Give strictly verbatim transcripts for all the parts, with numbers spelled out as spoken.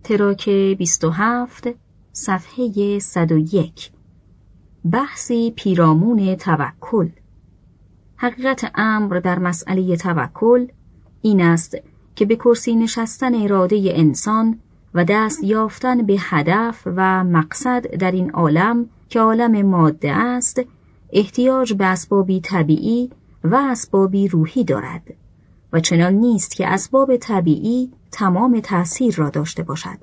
تراک بیست و هفت صفحه صد و یک. بحثی پیرامون توکل. حقیقت امر در مسئله توکل این است که به کرسی نشستن اراده انسان و دست یافتن به هدف و مقصد در این عالم که عالم ماده است احتیاج به اسبابی طبیعی و اسبابی روحی دارد و چنان نیست که اسباب طبیعی تمام تأثیر را داشته باشد.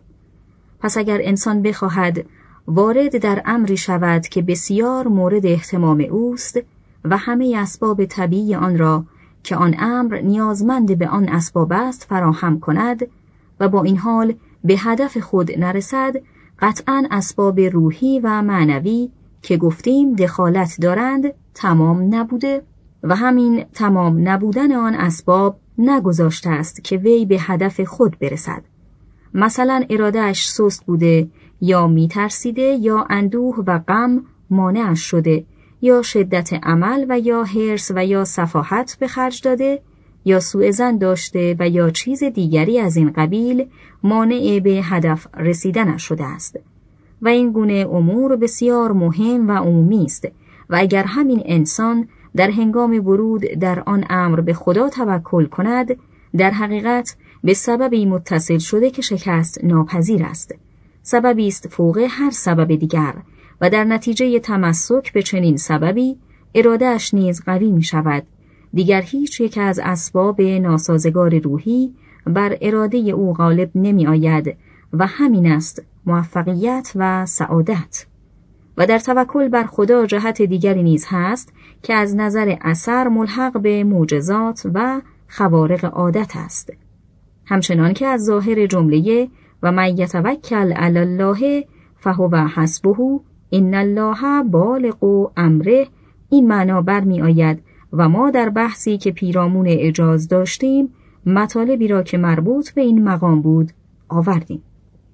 پس اگر انسان بخواهد وارد در امری شود که بسیار مورد اهتمام اوست و همه اسباب طبیعی آن را که آن امر نیازمند به آن اسباب است فراهم کند و با این حال به هدف خود نرسد، قطعاً اسباب روحی و معنوی که گفتیم دخالت دارند تمام نبوده و همین تمام نبودن آن اسباب نگذاشته است که وی به هدف خود برسد. مثلا ارادهش سست بوده یا میترسیده یا اندوه و غم مانعش شده یا شدت عمل و یا حرص و یا سفاهت به خرج داده یا سوء ظن داشته و یا چیز دیگری از این قبیل مانع به هدف رسیدنش شده است. و این گونه امور بسیار مهم و عمومی است و اگر همین انسان در هنگام ورود در آن امر به خدا توکل کند، در حقیقت به سببی متصل شده که شکست ناپذیر است. سببی است فوق هر سبب دیگر و در نتیجه تمسک به چنین سببی اراده‌اش نیز قوی می شود. دیگر هیچ یک از اسباب ناسازگار روحی بر اراده او غالب نمی آید و همین است موفقیت و سعادت. و در توکل بر خدا جهت دیگری نیز هست که از نظر اثر ملحق به معجزات و خوارق عادت است. همچنان که از ظاهر جمله و من یتوکل علی الله فهو حسبه ان الله بالغ امره این معنا برمی آید و ما در بحثی که پیرامون اجاز داشتیم مطالبی را که مربوط به این مقام بود آوردیم.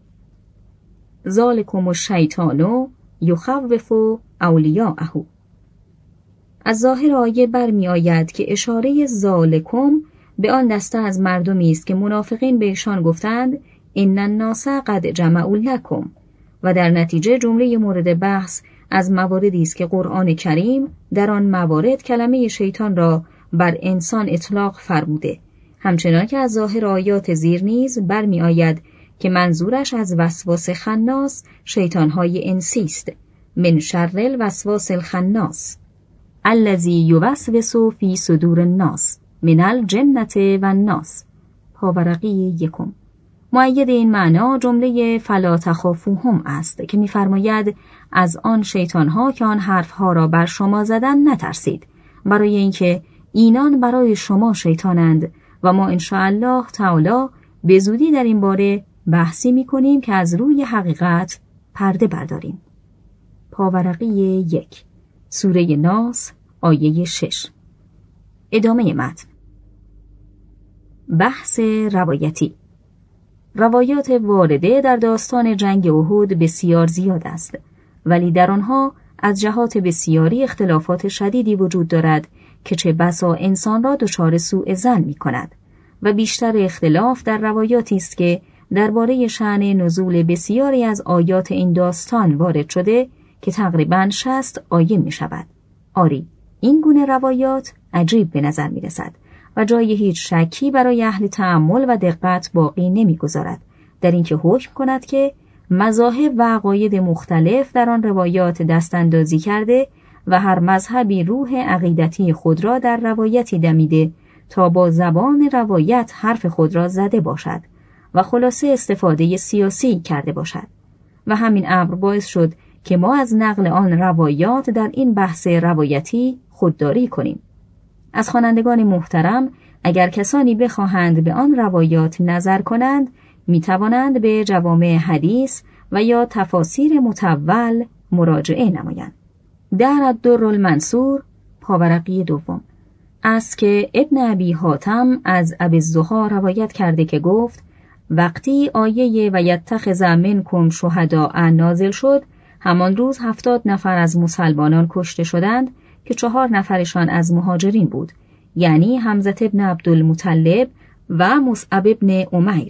ذالکم الشیطان یخوف اولیاءه. از ظاهر آیه برمی آید که اشاره ذالکم به آن دسته از مردمی است که منافقین بهشان گفتند ان الناس قد جمعوا لکم و در نتیجه جمله مورد بحث از مواردی است که قرآن کریم در آن موارد کلمه شیطان را بر انسان اطلاق فرموده. همچنان که از ظاهر آیات زیر نیز برمی آید که منظورش از وسواس خناس شیطانهای انسی است. من شر الوسواس الخناس الذی یوسوس فی صدور الناس من الجنة و الناس. پاورقی یکم. مؤید این معنا جمله فلا تخافوهم است که می‌فرماید از آن شیطان‌ها که آن حرف‌ها را بر شما زدن نترسید، برای اینکه اینان برای شما شیطانند و ما انشاءالله تعالی به زودی در این باره بحثی می‌کنیم که از روی حقیقت پرده برداریم. پاورقی یک، سوره ناس، آیه شش. ادامه متن. بحث روایتی. روایات وارده در داستان جنگ احد بسیار زیاد است، ولی در آنها از جهات بسیاری اختلافات شدیدی وجود دارد که چه بسا انسان را دچار سوء ظن می کند و بیشتر اختلاف در روایاتی است که درباره شأن نزول بسیاری از آیات این داستان وارد شده که تقریباً شصت آیه می شود. آری، این گونه روایات عجیب به نظر می رسد و جای هیچ شکی برای اهل تأمل و دقت باقی نمی‌گذارد در اینکه حکم کند که مذاهب و عقاید مختلف در آن روایات دستاندازی کرده و هر مذهبی روح عقیدتی خود را در روایتی دمیده تا با زبان روایت حرف خود را زده باشد و خلاصه استفاده سیاسی کرده باشد و همین امر باعث شد که ما از نقل آن روایات در این بحث روایتی خودداری کنیم. از خوانندگان محترم اگر کسانی بخواهند به آن روایات نظر کنند می توانند به جوامع حدیث و یا تفاسیر مطول مراجعه نمایند. در الدر المنصور، پاورقی دوم، است که ابن ابی حاتم از ابی الزهرا روایت کرده که گفت وقتی آیه و یتخذ منکم شهداء نازل شد، همان روز هفتاد نفر از مسلمانان کشته شدند که چهار نفرشان از مهاجرین بود، یعنی حمزه ابن عبدالمطلب و مصعب ابن عمیر.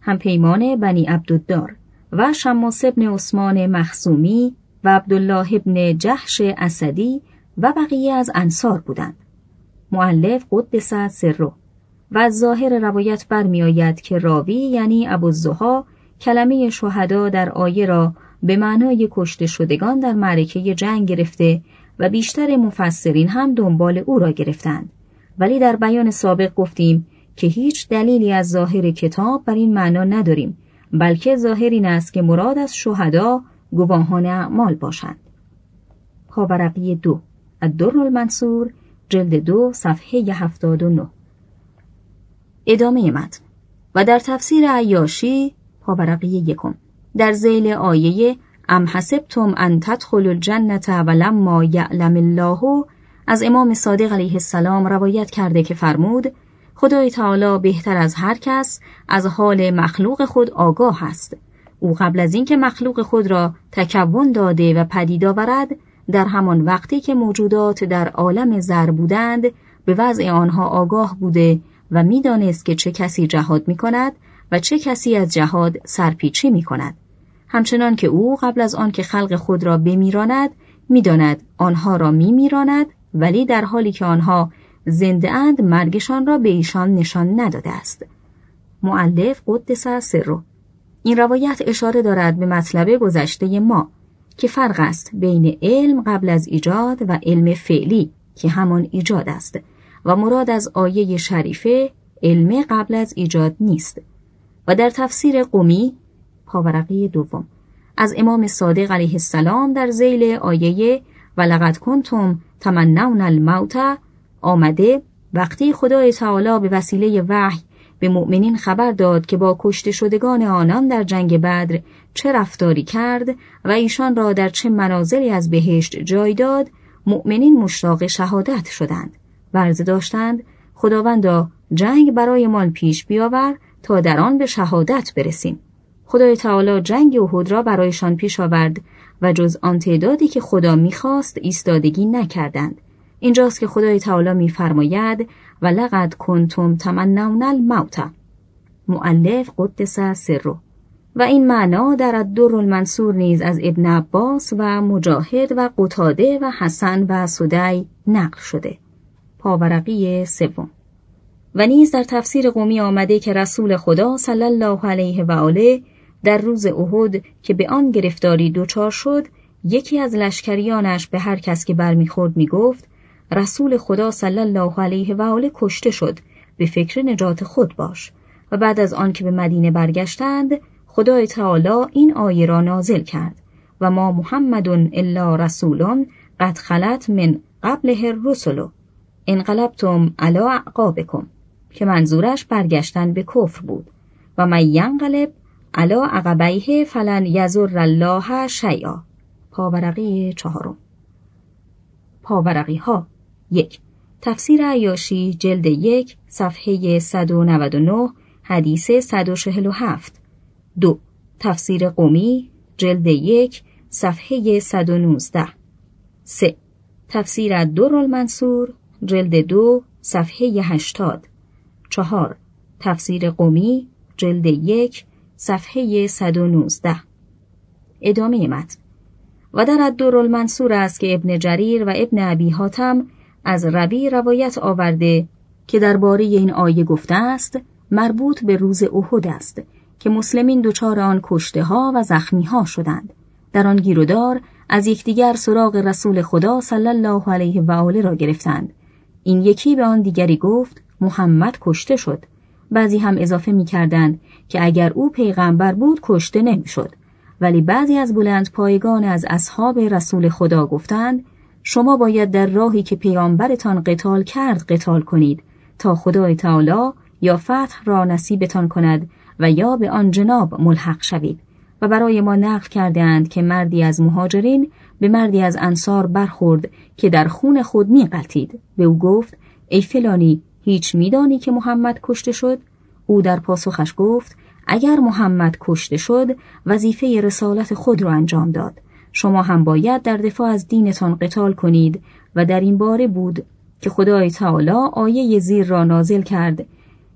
همپیمان بنی عبدالدار و شماس ابن عثمان مخزومی و عبدالله ابن جحش اسدی و بقیه از انصار بودند. مؤلف قدس سره و از ظاهر روایت برمی آید که راوی یعنی ابوالضحی کلمه شهدا در آیه را به معنای کشته شدگان در معرکه جنگ گرفته و بیشتر مفسرین هم دنبال او را گرفتند، ولی در بیان سابق گفتیم که هیچ دلیلی از ظاهر کتاب بر این معنا نداریم، بلکه ظاهر این است که مراد از شهدا گواهان اعمال باشند. پاورقی دو الدرالمنصور جلد دو صفحه هفتاد و نه. ادامه متن. و در تفسیر عیاشی پاورقی یکم در ذیل آیه ام حسبتم ان تدخلوا الجنة ولما یعلم الله از امام صادق علیه السلام روایت کرده که فرمود خدای تعالی بهتر از هر کس از حال مخلوق خود آگاه است. او قبل از اینکه مخلوق خود را تکون داده و پدید آورد، در همان وقتی که موجودات در عالم ذر بودند به وضع آنها آگاه بوده و می‌دانست که چه کسی جهاد می‌کند و چه کسی از جهاد سرپیچی می‌کند. همچنان که او قبل از آن که خلق خود را بمیراند می‌داند آنها را می‌میراند، ولی در حالی که آنها زنده اند مرگشان را به ایشان نشان نداده است. مؤلف قدس سره. این روایت اشاره دارد به مطلب گذشته ما که فرق است بین علم قبل از ایجاد و علم فعلی که همان ایجاد است و مراد از آیه شریفه علم قبل از ایجاد نیست. و در تفسیر قمی پاورقی دوم از امام صادق علیه السلام در ذیل آیه ولقد کنتم تمنون الموت آمده وقتی خدای تعالی به وسیله وحی به مؤمنین خبر داد که با کشته شدگان آنان در جنگ بدر چه رفتاری کرد و ایشان را در چه منازلی از بهشت جای داد، مؤمنین مشتاق شهادت شدند و عرض داشتند خداوندا جنگ برای ما پیش بیاور تا در آن به شهادت برسیم. خدای تعالی جنگ احد را برایشان پیش آورد و جز آن تعدادی که خدا می‌خواست ایستادگی نکردند. اینجاست که خدای تعالی می‌فرماید و لقد کنتم تمنون الموت. مؤلف قدس سره. و این معنا در الدرالمنصور نیز از ابن عباس و مجاهد و قتاده و حسن و سدی نقل شده. پاورقی سوم. و نیز در تفسیر قمی آمده که رسول خدا صلی الله علیه و آله در روز احد که به آن گرفتاری دچار شد، یکی از لشکریانش به هر کس که برمیخورد میگفت رسول خدا صلی الله علیه و آله کشته شد، به فکر نجات خود باش. و بعد از آن که به مدینه برگشتند خدای تعالی این آیه را نازل کرد و ما محمد الا رسول قد خلت من قبله الرسل انقلبتم علی اعقابکم، که منظورش برگشتن به کفر بود. و من ینقلب علی عقبیه فلن یضر الله شیئا. پاورقی چهارم. پاورقی ها یک. تفسیر عیاشی جلد یک صفحه صد و نود و نه حدیث صد و چهل و هفت. دو. تفسیر قمی جلد یک صفحه صد و نوزده. سه. تفسیر الدرالمنصور جلد دو صفحه هشتاد. چهار. تفسیر قمی جلد یک صفحه صد و نوزده. ادامه متن. و در الدرالمنصور است که ابن جریر و ابن ابی حاتم از ربی روایت آورده که درباره این آیه گفته است مربوط به روز احد است که مسلمین دچار آن کشته ها و زخمی ها شدند. در آن گیرودار از یکدیگر سراغ رسول خدا صلی الله علیه و آله را گرفتند. این یکی به آن دیگری گفت محمد کشته شد. بعضی هم اضافه می کردند که اگر او پیغمبر بود کشته نمی شد. ولی بعضی از بلند پایگان از اصحاب رسول خدا گفتند شما باید در راهی که پیامبرتان قتال کرد قتال کنید تا خدای تعالی یا فتح را نصیبتان کند و یا به آن جناب ملحق شوید. و برای ما نقل کردند که مردی از مهاجرین به مردی از انصار برخورد که در خون خود می غلتید. به او گفت ای فلانی هیچ میدانی که محمد کشته شد؟ او در پاسخش گفت اگر محمد کشته شد وظیفه رسالت خود را انجام داد. شما هم باید در دفاع از دینتان قتال کنید. و در این باره بود که خدای تعالی آیه زیر را نازل کرد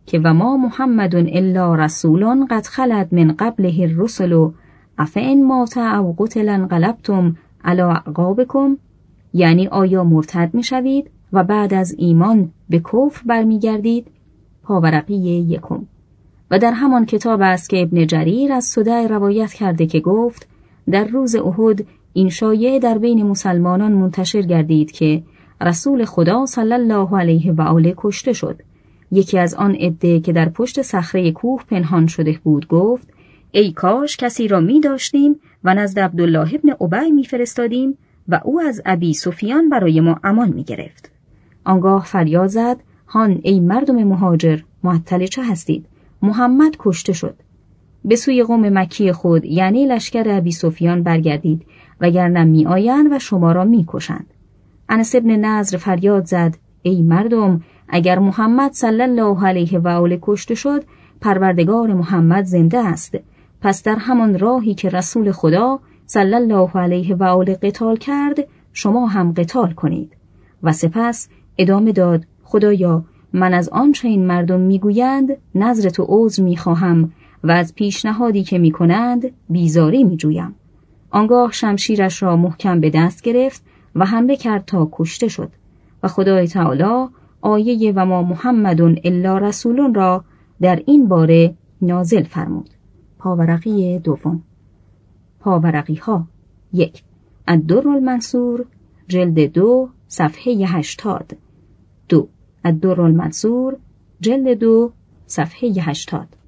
که و ما محمد الا رسول قد خلت من قبله الرسل افئن مات او قتل انقلبتم علی اعقابکم، یعنی آیا مرتد می شوید و بعد از ایمان به کفر برمیگردید؟ پاورقی یکم. و در همان کتاب است که ابن جریر از سدی روایت کرده که گفت در روز احد این شایعه در بین مسلمانان منتشر گردید که رسول خدا صلی الله علیه و آله کشته شد. یکی از آن عده که در پشت صخره کوه پنهان شده بود گفت ای کاش کسی را می داشتیم و نزد عبدالله ابن ابی می فرستادیم و او از ابی سفیان برای ما امان می گرفت. آنگاه فریاد زد هان ای مردم مهاجر، معطل چه هستید؟ محمد کشته شد. به سوی قوم مکی خود یعنی لشکر ابی سفیان برگردید وگرنه می آیند و شما را می کشند. انس ابن نضر فریاد زد ای مردم، اگر محمد صلی الله علیه و آله کشته شد، پروردگار محمد زنده است. پس در همان راهی که رسول خدا صلی الله علیه و آله قتال کرد، شما هم قتال کنید. و سپس ادامه داد خدایا من از آنچه این مردم میگویند نظر تو عذر میخواهم و از پیشنهادی که میکنند بیزاری میجویم. آنگاه شمشیرش را محکم به دست گرفت و حمله کرد تا کشته شد و خدای تعالی آیه و ما محمد الا رسول را در این باره نازل فرمود. پاورقی دوم. پاورقی ها یک. الدر المنصور جلد دو صفحه هشتاد. دو. الدر المنصور جلد دو صفحه هشتاد.